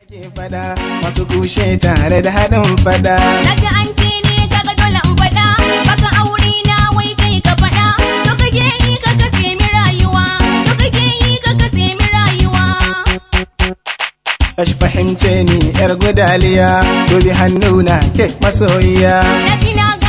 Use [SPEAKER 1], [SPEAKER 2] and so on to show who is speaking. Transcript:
[SPEAKER 1] Fada masu kushe tare da haɗin fada.
[SPEAKER 2] Naji an ce ne kaga dole in fada, baka aure na wai kai ka fada. To kake yi ka kace mi rayuwa, to kake yi ka kace mi rayuwa.
[SPEAKER 1] Kashi fahimce ni yar gudaliya, to bi hannuna ke masoyiya.
[SPEAKER 2] Na